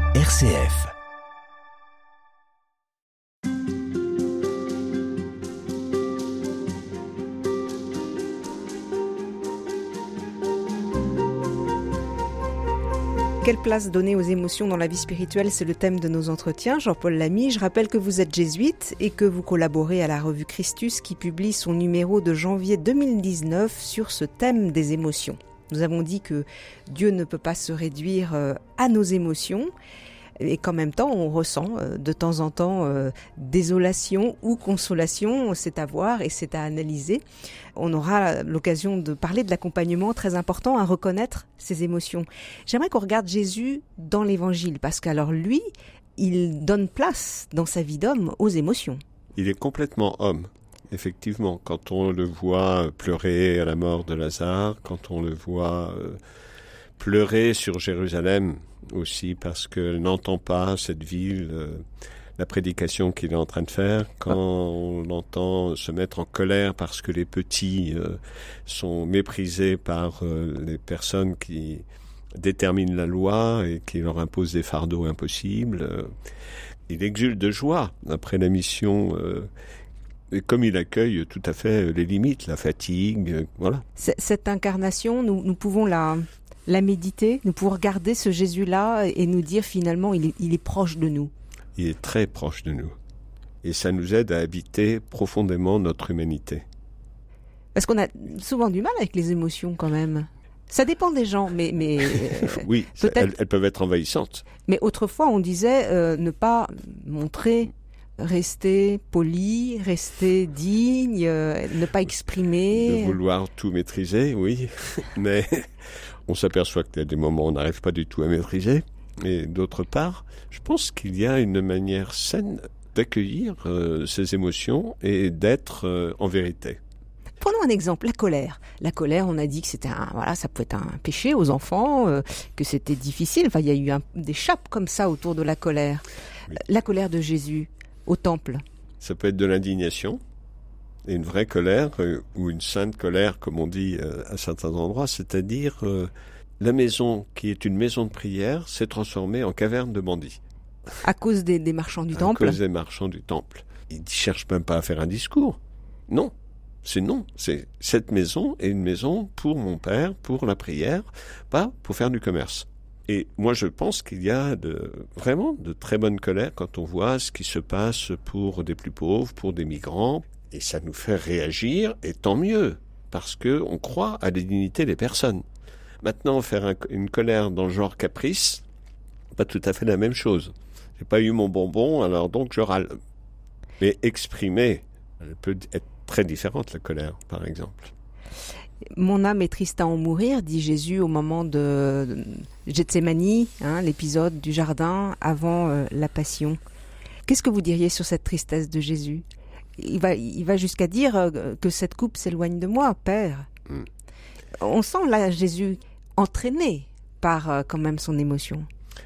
RCF. Quelle place donner aux émotions dans la vie spirituelle, c'est le thème de nos entretiens. Jean-Paul Lamy, je rappelle que vous êtes jésuite et que vous collaborez à la revue Christus qui publie son numéro de janvier 2019 sur ce thème des émotions. Nous avons dit que Dieu ne peut pas se réduire à nos émotions et qu'en même temps on ressent de temps en temps désolation ou consolation, c'est à voir et c'est à analyser. On aura l'occasion de parler de l'accompagnement très important à reconnaître ces émotions. J'aimerais qu'on regarde Jésus dans l'Évangile parce qu'alors lui, il donne place dans sa vie d'homme aux émotions. Il est complètement homme. Effectivement, quand on le voit pleurer à la mort de Lazare, quand on le voit pleurer sur Jérusalem aussi parce qu'elle n'entend pas cette ville, la prédication qu'il est en train de faire, quand on l'entend se mettre en colère parce que les petits sont méprisés par les personnes qui déterminent la loi et qui leur imposent des fardeaux impossibles, il exulte de joie après la mission. Et comme il accueille tout à fait les limites, la fatigue, voilà. Cette incarnation, nous pouvons la méditer, nous pouvons regarder ce Jésus-là et nous dire finalement, il est proche de nous. Il est très proche de nous. Et ça nous aide à habiter profondément notre humanité. Parce qu'on a souvent du mal avec les émotions quand même. Ça dépend des gens, mais oui, elles peuvent être envahissantes. Mais autrefois, on disait ne pas montrer... Rester poli, rester digne, ne pas exprimer. De vouloir tout maîtriser, oui. Mais on s'aperçoit qu'il y a des moments où on n'arrive pas du tout à maîtriser. Et d'autre part, je pense qu'il y a une manière saine d'accueillir ces émotions et d'être en vérité. Prenons un exemple, la colère. La colère, on a dit que c'était ça pouvait être un péché aux enfants, que c'était difficile. Enfin, il y a eu des chapes comme ça autour de la colère. Oui. La colère de Jésus. Au temple. Ça peut être de l'indignation, et une vraie colère, ou une sainte colère, comme on dit à certains endroits, c'est-à-dire la maison qui est une maison de prière s'est transformée en caverne de bandits. À cause des marchands du temple ? À cause des marchands du temple. Ils ne cherchent même pas à faire un discours. Non. C'est cette maison est une maison pour mon Père, pour la prière, pas pour faire du commerce. Et moi, je pense qu'il y a vraiment de très bonnes colères quand on voit ce qui se passe pour des plus pauvres, pour des migrants. Et ça nous fait réagir, et tant mieux, parce qu'on croit à la dignité des personnes. Maintenant, faire une colère dans le genre caprice, pas tout à fait la même chose. J'ai pas eu mon bonbon, alors donc je râle. Mais exprimer, elle peut être très différente, la colère, par exemple. Mon âme est triste à en mourir, dit Jésus au moment de Gethsémani, l'épisode du jardin avant la Passion. Qu'est-ce que vous diriez sur cette tristesse de Jésus ? Il va jusqu'à dire que cette coupe s'éloigne de moi, Père. On sent là Jésus entraîné par quand même son émotion.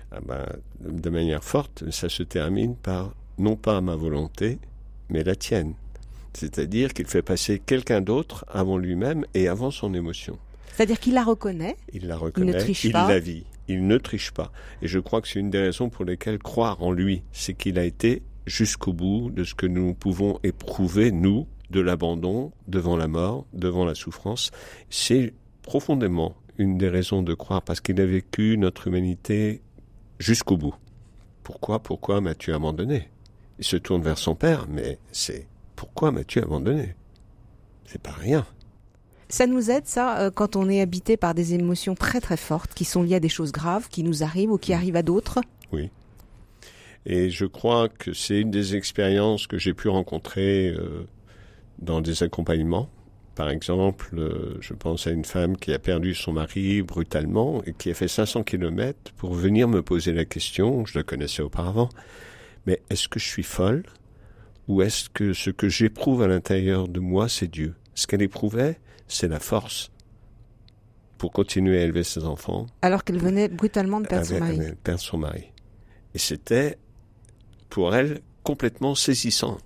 De manière forte, ça se termine par non pas ma volonté, mais la tienne. C'est-à-dire qu'il fait passer quelqu'un d'autre avant lui-même et avant son émotion. C'est-à-dire qu'il la reconnaît. Il la reconnaît, il la vit, il ne triche pas. Et je crois que c'est une des raisons pour lesquelles croire en lui, c'est qu'il a été jusqu'au bout de ce que nous pouvons éprouver, nous, de l'abandon, devant la mort, devant la souffrance. C'est profondément une des raisons de croire, parce qu'il a vécu notre humanité jusqu'au bout. Pourquoi m'as-tu abandonné ? Il se tourne vers son Père, mais c'est... Pourquoi m'as-tu abandonné ? C'est pas rien. Ça nous aide, ça, quand on est habité par des émotions très très fortes, qui sont liées à des choses graves, qui nous arrivent ou qui arrivent à d'autres ? Oui. Et je crois que c'est une des expériences que j'ai pu rencontrer dans des accompagnements. Par exemple, je pense à une femme qui a perdu son mari brutalement et qui a fait 500 km pour venir me poser la question, je la connaissais auparavant, mais est-ce que je suis folle ? Ou est-ce que ce que j'éprouve à l'intérieur de moi, c'est Dieu ? Ce qu'elle éprouvait, c'est la force pour continuer à élever ses enfants. Alors qu'elle venait brutalement de perdre son mari. Perdre son mari. Et c'était, pour elle, complètement saisissant.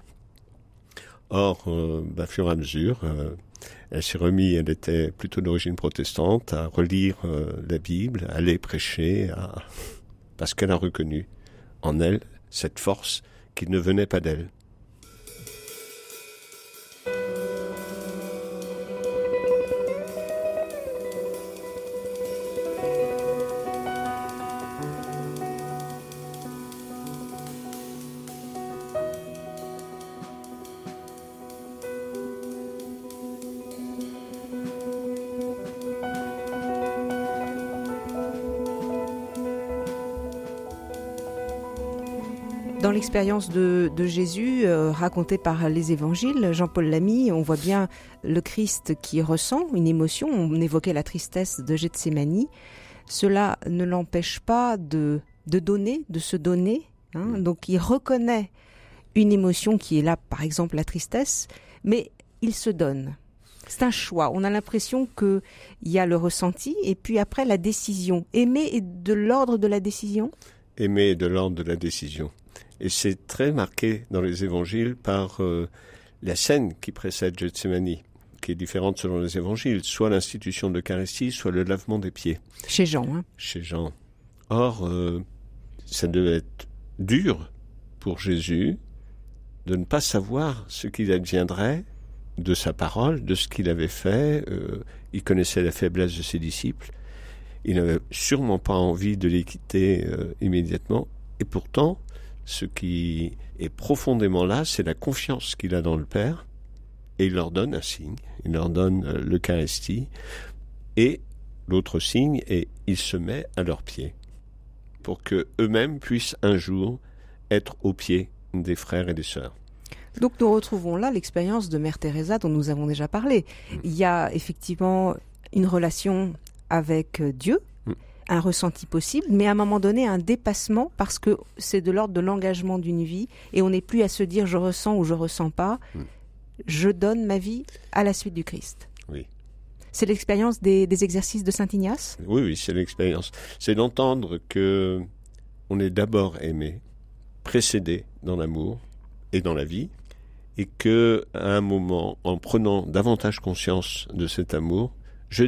Or, au fur et à mesure, elle s'est remise, elle était plutôt d'origine protestante, à relire la Bible, à aller prêcher, parce qu'elle a reconnu en elle cette force qui ne venait pas d'elle. Dans l'expérience de Jésus racontée par les évangiles, Jean-Paul Lamy, on voit bien le Christ qui ressent une émotion. On évoquait la tristesse de Gethsémani. Cela ne l'empêche pas de donner, de se donner. Donc il reconnaît une émotion qui est là, par exemple la tristesse, mais il se donne. C'est un choix. On a l'impression qu'il y a le ressenti et puis après la décision. Aimer est de l'ordre de la décision ? Aimer est de l'ordre de la décision. Et c'est très marqué dans les évangiles par la scène qui précède Gethsémani, qui est différente selon les évangiles, soit l'institution de l'Eucharistie, soit le lavement des pieds. Chez Jean. Chez Jean. Or, ça devait être dur pour Jésus de ne pas savoir ce qu'il adviendrait de sa parole, de ce qu'il avait fait. Il connaissait la faiblesse de ses disciples. Il n'avait sûrement pas envie de les quitter immédiatement. Et pourtant, ce qui est profondément là, c'est la confiance qu'il a dans le Père. Et il leur donne un signe. Il leur donne l'Eucharistie. Et l'autre signe est il se met à leurs pieds pour qu'eux-mêmes puissent un jour être aux pieds des frères et des sœurs. Donc nous retrouvons là l'expérience de Mère Teresa dont nous avons déjà parlé. Il y a effectivement une relation avec Dieu, un ressenti possible, mais à un moment donné un dépassement parce que c'est de l'ordre de l'engagement d'une vie et on n'est plus à se dire je ressens ou je ressens pas, je donne ma vie à la suite du Christ. Oui. C'est l'expérience des exercices de Saint Ignace ? Oui, c'est l'expérience. C'est d'entendre que on est d'abord aimé, précédé dans l'amour et dans la vie, et que à un moment, en prenant davantage conscience de cet amour, je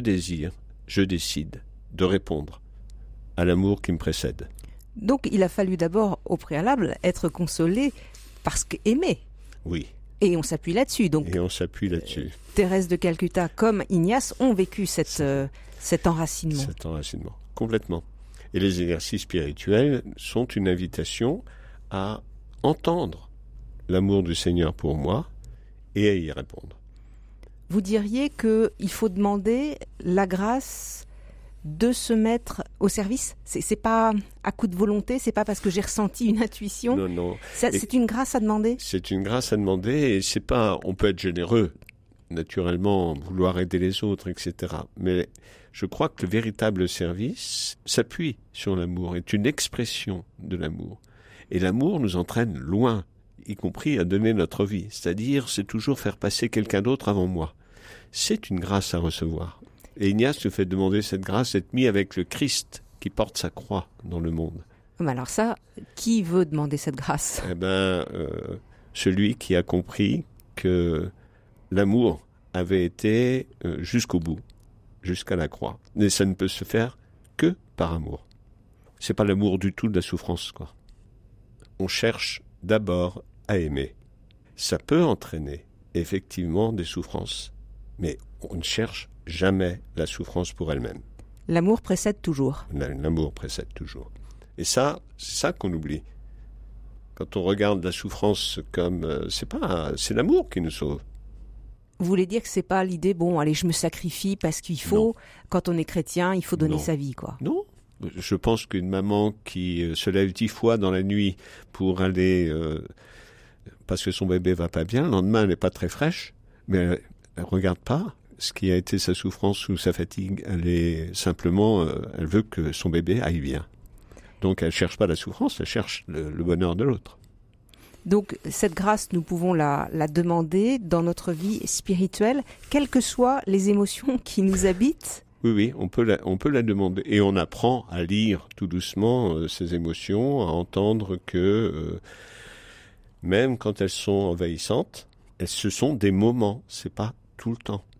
décide de répondre à l'amour qui me précède. Donc il a fallu d'abord, au préalable, être consolé parce qu'aimer. Oui. Et on s'appuie là-dessus. Et on s'appuie là-dessus. Thérèse de Calcutta comme Ignace ont vécu cet enracinement. Cet enracinement, complètement. Et les exercices spirituels sont une invitation à entendre l'amour du Seigneur pour moi et à y répondre. Vous diriez qu'il faut demander la grâce de se mettre au service ? C'est pas à coup de volonté, c'est pas parce que j'ai ressenti une intuition. Non. C'est une grâce à demander ? C'est une grâce à demander et c'est pas, on peut être généreux, naturellement, vouloir aider les autres, etc. Mais je crois que le véritable service s'appuie sur l'amour, est une expression de l'amour. Et l'amour nous entraîne loin, y compris à donner notre vie. C'est-à-dire, c'est toujours faire passer quelqu'un d'autre avant moi. C'est une grâce à recevoir. Et Ignace nous fait demander cette grâce d'être mis avec le Christ qui porte sa croix dans le monde. Mais alors ça, qui veut demander cette grâce ? Celui qui a compris que l'amour avait été jusqu'au bout, jusqu'à la croix. Mais ça ne peut se faire que par amour. C'est pas l'amour du tout de la souffrance, quoi. On cherche d'abord à aimer. Ça peut entraîner effectivement des souffrances, mais on ne cherche jamais la souffrance pour elle-même. L'amour précède toujours. L'amour précède toujours. Et ça, c'est ça qu'on oublie. Quand on regarde la souffrance comme... c'est l'amour qui nous sauve. Vous voulez dire que c'est pas l'idée, bon, allez, je me sacrifie parce qu'il faut, quand on est chrétien, il faut donner sa vie, quoi. Non. Je pense qu'une maman qui se lève 10 fois dans la nuit pour aller... parce que son bébé va pas bien, le lendemain, elle n'est pas très fraîche, mais elle regarde pas ce qui a été sa souffrance ou sa fatigue. Elle est simplement... elle veut que son bébé aille bien. Donc elle cherche pas la souffrance, elle cherche le bonheur de l'autre. Donc cette grâce, nous pouvons la demander dans notre vie spirituelle, quelles que soient les émotions qui nous habitent. Oui, on peut la demander. Et on apprend à lire tout doucement ces émotions, à entendre que même quand elles sont envahissantes, ce sont des moments, c'est pas tout le temps.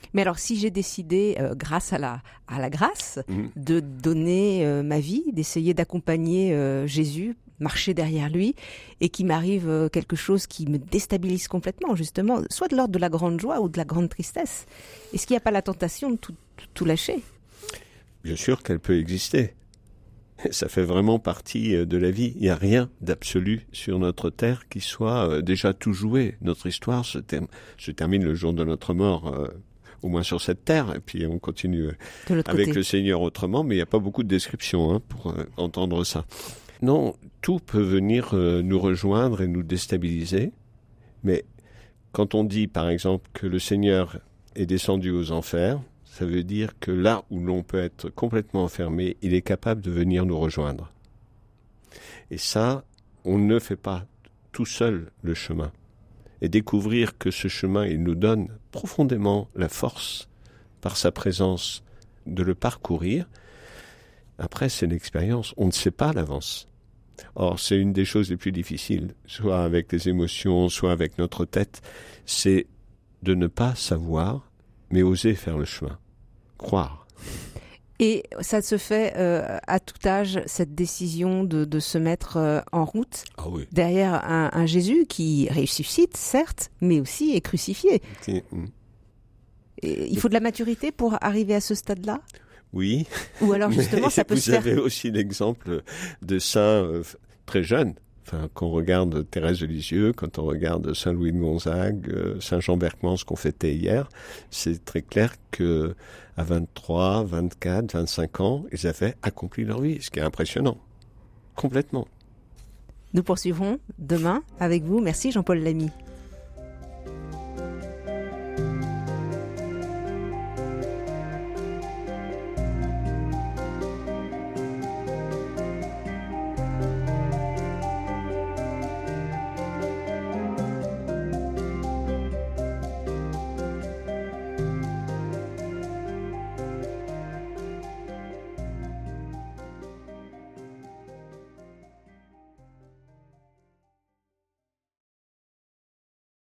Mais alors, si j'ai décidé, grâce à la grâce, de donner ma vie, d'essayer d'accompagner Jésus, marcher derrière lui, et qu'il m'arrive quelque chose qui me déstabilise complètement, justement, soit de l'ordre de la grande joie ou de la grande tristesse, est-ce qu'il n'y a pas la tentation de tout lâcher ? Bien sûr qu'elle peut exister. Ça fait vraiment partie de la vie. Il n'y a rien d'absolu sur notre terre qui soit déjà tout joué. Notre histoire se termine le jour de notre mort, au moins sur cette terre, et puis on continue avec le Seigneur autrement, mais il n'y a pas beaucoup de descriptions pour entendre ça. Non, tout peut venir nous rejoindre et nous déstabiliser, mais quand on dit par exemple que le Seigneur est descendu aux enfers, ça veut dire que là où l'on peut être complètement enfermé, il est capable de venir nous rejoindre. Et ça, on ne fait pas tout seul le chemin. Et découvrir que ce chemin, il nous donne profondément la force, par sa présence, de le parcourir. Après, c'est l'expérience. On ne sait pas à l'avance. Or, c'est une des choses les plus difficiles, soit avec les émotions, soit avec notre tête, c'est de ne pas savoir, mais oser faire le chemin. Croire. Et ça se fait à tout âge, cette décision de se mettre en route derrière un Jésus qui ressuscite, certes, mais aussi est crucifié. Et il faut de la maturité pour arriver à ce stade-là ? Oui. Ou alors justement, ça peut se faire... Vous avez aussi l'exemple de saints très jeunes. Enfin, quand on regarde Thérèse de Lisieux, quand on regarde Saint Louis de Gonzague, Saint Jean Berckmans, ce qu'on fêtait hier, c'est très clair que à 23, 24, 25 ans, ils avaient accompli leur vie, ce qui est impressionnant. Complètement. Nous poursuivrons demain avec vous. Merci Jean-Paul Lamy.